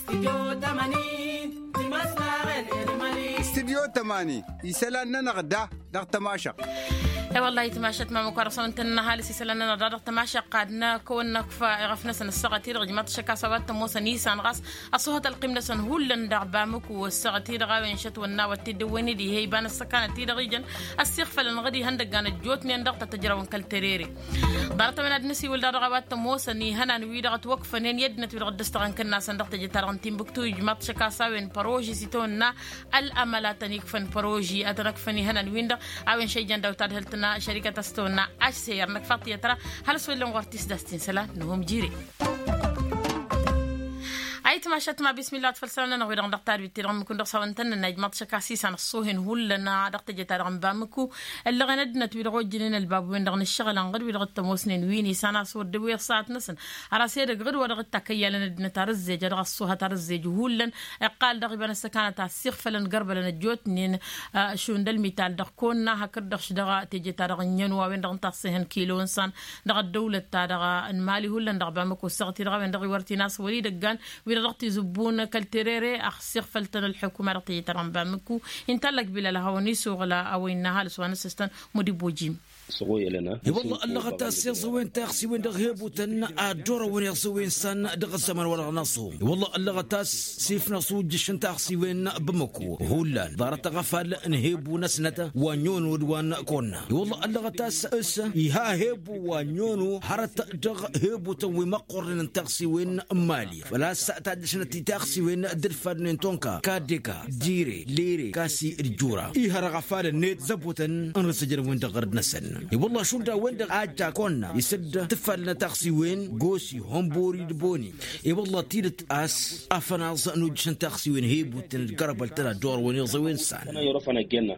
استديو 80 يسألنا نغدا دغ تماشق. والله تماشت ما مكرسون انتنا هالي سيسلنا نضرق تماشى قادنا كونك فغفنا سن السغتير غجمات شكا سوات موسى نيسان غاس اصوهت القمنا سن هولن دعبامك والسغتير غاوين شت ونا وتدويني دي هي بان السكانه تي ريجن السيخفل غدي هندق كانت جوتني ندق تجرون كالتريري دارت من ادنسي ولد رغبات موسى ني هنا نويدغت وقفنين يدنا تغدستغن كنا صندوق تجتارن تيمبكتو جمات شكا ساوين بروجي سيتونا الاملات نيكفن بروجي اتركفني هنا نويندا اوين شي جندا وتادهلت شركة استونا أشسير نكفاطية ترى هل سوي لهم غرتيس داستين سلا نهم جيري أيت ما شت ما بسم الله تفلسلنا نغير عن دكتور بيتيرم ممكن دكتور أنتن نجمات شكاسيس عن الصوهن هولنا دكتور جتار عن بامكو اللي غندنا تبيرغو جنين الباب وين دغن الشغل عن غير بيرغو تموسنين ويني سنة صور دوية ساعة نسن على سير غير ورغ تكيا لنا ترزج جرغ الصوها ترزج هولن قال دغيبا السكانة تاسيخ فلن قرب لنا جوتنين شو ندل ميتال دغكونا هكر دغش دغ تيجي ترغنين وين دغن تصيهن كيلو إنسان دغ الدولة دغ المالي هولن دغ بامكو سغتي دغ وين دغ ورتي ناس ولي دغان رغتي زبون كالتريري أخسر فلتن الحكومة رغتي تران بامكو انتلك بلا لهوني سوغلا أو إنها لسوانا سستان مدي بوجيم سوي لنا والله الله غتاسير زوين تاخسي وين دغيب وتن ادور وين يسوين سن دغ الزمن ولا نصو والله الله غتاس سيف نصو جشن تاخسي وين بمكو هولان دارت غفال نهيب ونسنته ونيون ودوان كنا والله الله غتاس اس يها هيب ونيونو حرت دغ هيب وتوي مقرن تاخسي وين مالي فلا ساتدشن تاخسي وين درفن تونكا كاديكا جيري ليري كاسي الجورا يها غفال نيت زبوتن انرسجر وين دغرد نسن والله شو دا وين اجا كنا يسد تفلنا تاخسي وين غوسي همبوري دبوني والله تيرت اس افناز نوجشن تاخسي وين هيب وتنقرب التلا دور وين يزوين سان انا يرفنا جنة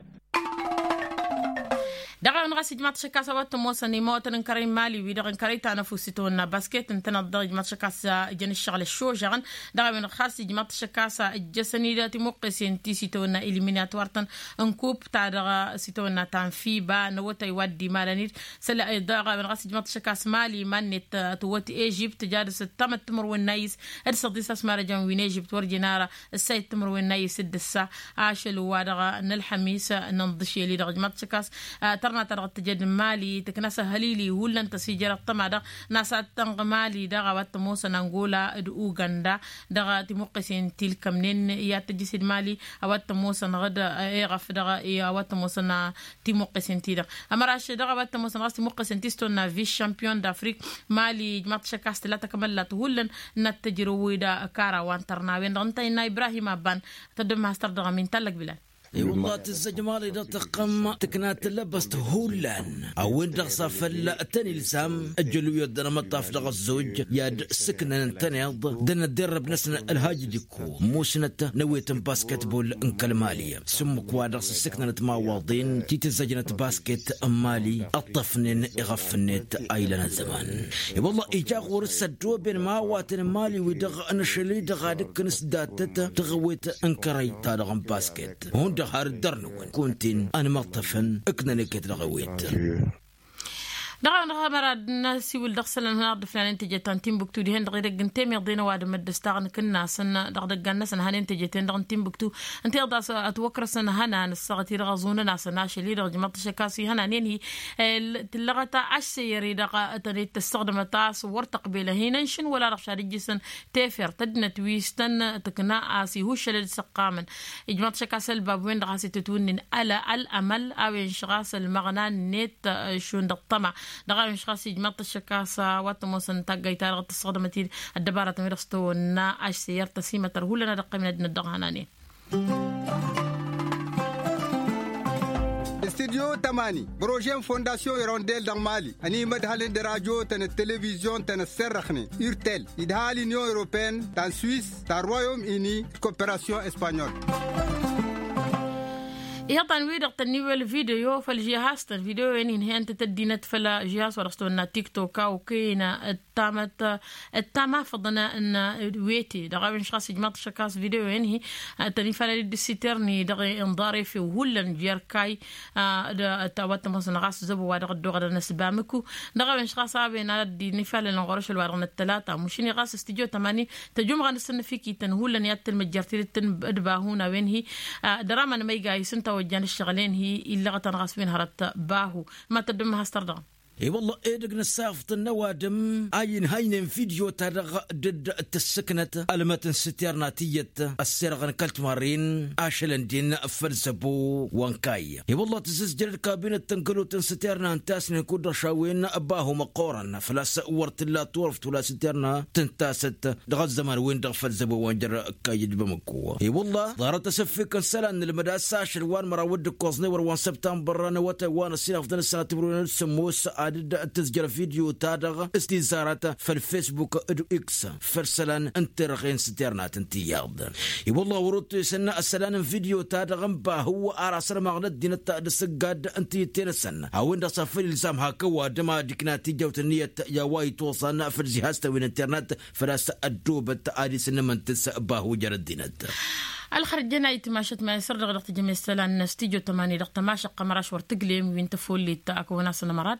دغا نغسي جماعة شكاسة واتموسى نيموتن كريم مالي ويدغن كريتا نفوسيتونا باسكيت انتنا ضد جماعة شكاسة جن الشغل الشوجغن دغا من خاصي جماعة شكاسة الجسني داتي موقسين تي سيتونا إليميناتوارتن انكوب تا دغا سيتونا تنفيبا نوتا يودي مالانير سلا دغا من خاصي جماعة شكاسة مالي مانت توتي ايجيبت جادس تمت تمر والنايس ارصد ديساس مارجان وين ايجيبت ورجنارا السيد تمر والنايس الدسا عاشل وادغا نالحميس ننضشي لي دغا جماعة شكاسة ما ترغت تجد مالي تكنسه هليلي ولا انت سيجرة طمع دا ناس تنغ مالي دا غوات موسى نانغولا اوغندا دا تمقسين تلك منين يا تجسد مالي اوات موسى نغد ايغف دا اوات موسى تمقسين تيدا امراش دا غوات موسى نغس تمقسين تيستونا في شامبيون دافريك مالي جماعة شكاست لا تكملت ولا نتجروا دا كارا وانترناوين انت ابراهيم بان تدم هاستر دا من تلك بلاد اي والله تزجمالي دا تقم تكنات لبست هولان او اندغ صافل تاني لسام اجلو يدنا مطاف دغ الزوج ياد سكنة تنيض دنا درب نسنا الهاج ديكو موسنة نويت باسكت بول انكالمالية سمو كوادرس سكنة مواضين تي تزجنت باسكت مالي الطفنين اغفنت ايلنا زمان اي والله ايجا غورس الدو بين ماواتن مالي ودغ انشلي دغ دك نسداتت تغويت انكري تادغ باسكت هون هار الدرنون كنتين أنا مطفن أكنني كتلغويت دغا مرا الناس يقول دغسل النهار فلان انت جتان تيمبكتو دي هند غير جنتي ميردينا واد مدستاغن كنا سن دغ دغنا سن هان انت جتين دغ تيمبكتو انت يدا اتوكر سن هنا نسغتي رغزون ناس ناش لي دغ جمط شكاسي هنا نين هي تلغتا عشيري دغ تري تستخدم تاس ورتقبيله هنا شن ولا رخ شارجسن تيفر تدنت ويستن تكنا اسي هو شل سقامن جمط شكاسل باب وين دغ تتونن على الامل او انشغاس المغنى نت شون دطمع دغا مش خاصي جماعة الشكاسة واتموسن تاقاي تارغة تصغدمتي الدبارة تميرستو نا اش سيار تسيمة ترهولنا دقا من ادن الدغاناني استديو 80 بروجين فونداسيون يرونديل دان مالي اني مدهالين دراجو تن التلفزيون تن السرخني يرتل يدهالي نيو اوروبين تن سويس تن رويوم اني كوبراسيون اسبانيول يطن ويدق تنيو الفيديو فالجهاز الفيديو يعني هي انت تدينت فلا جهاز ورستونا تيك توك او كينا التامة فضنا أن ويتي دغاوين شخص جماعة شكاس فيديو ينهي تنفال الدسيترني دغي انضاري في وهلن جيركاي تاوات مصن غاس زبو وادغ الدغر نسبامكو دغاوين شخص عابين على دي نفال الغرش الوارغن الثلاثة مشيني غاس استجو تماني تجوم غانستن فيكي تنهولن ياتل مجرتي تنبدباهونا وين هي دراما ما يجاي سنتا وجان الشغلين هي إلا غتنغاس بين هرت باهو ما تدمها استردام اي والله ادق نسافط النوادم اين هين فيديو ترغ ضد التسكنة المتن ستيرناتية السرغن كلت مارين اشلندين فرزبو وانكاي اي والله تسجل الكابينة تنقلو تنستيرنا انتاس نكون رشاوين اباهو مقورن فلا سورت لا تورفت ولا ستيرنا تنتاست دغ الزمان وين دغ فرزبو وانجر كايد بمكو اي والله ظهرت تسفيك السلام المداسة شلوان مراود كوزني وروان سبتمبر نوات وان السنة افضل السنة تبرون سموس عدد تسجيل فيديو تادغ استيزارات في الفيسبوك ادو اكس فرسلان انترغين ستيرنات انتياض والله ورد سنة السلان فيديو تادغ با هو اراسر مغنى دين التقاد انتي تيرسن او ان صفر لسام هكا دما ديكنا تيجاوت النية يا واي توصلنا في الجهاز توين انترنت فلاس الدوبة ادي سنة من تس با هو جرد دينت الخرجنا يتماشت ما يسر لغدق جميع السلان استيجو تماني لغت ماشا قمراش ورتقليم وينتفول لي تاكو ناس مراد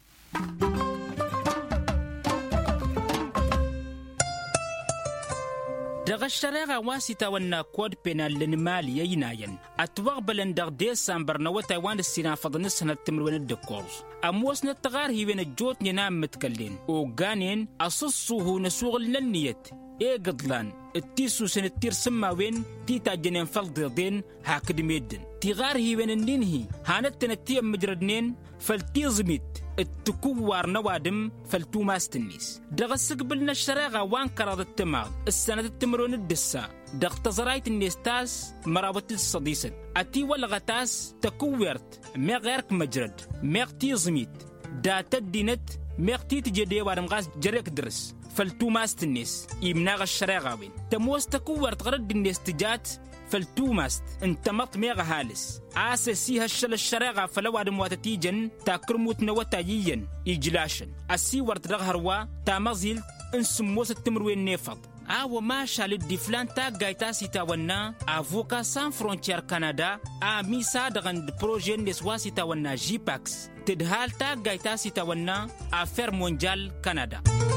دغ الشريعة واسطة ونا كود بينال لنمالي يناين أتوغ بلندغ ديسمبر نوتا وان السنة فضنسنا التمرون الدكورز أموسنا التغار هي بين الجوت ننام متكلين وغانين أصصوه نسوغ للنيت إيه قدلان التيسو سنتير سماوين تيتا جنين فالضيضين هاكد ميدن تغار هي بين النينهي هانتنا تيم مجردنين فالتيزميت التكوار نوادم فالتو ماستنيس دغ السقبلنا الشراغة وان كراد التماغ السنة التمرون الدسا دغ تزرايت النيستاس مرابط الصديسة أتي والغتاس تكويرت مغيرك مجرد مغ تيزميت دا تدينت مغ تيتجدي وارمغاس جريك درس فالتو ماستنيس يمناغ الشراغة وين تموس تكويرت غرد النيستجات فالتوماست انتمط ميغا هالس آساسي هالشل الشراغة فلو عدم واتتيجن تاكرموت نواتايين إجلاشن أسي ورتدغهروا تامغزيل انسموس التمروين نيفض وما لدي فلان تا غايتاسي تاونا افوكا سان فرونتير كندا ميسا دغن بروجين نسواسي تاونا جيباكس تدهال تا غايتاسي تاونا افير مونجال كندا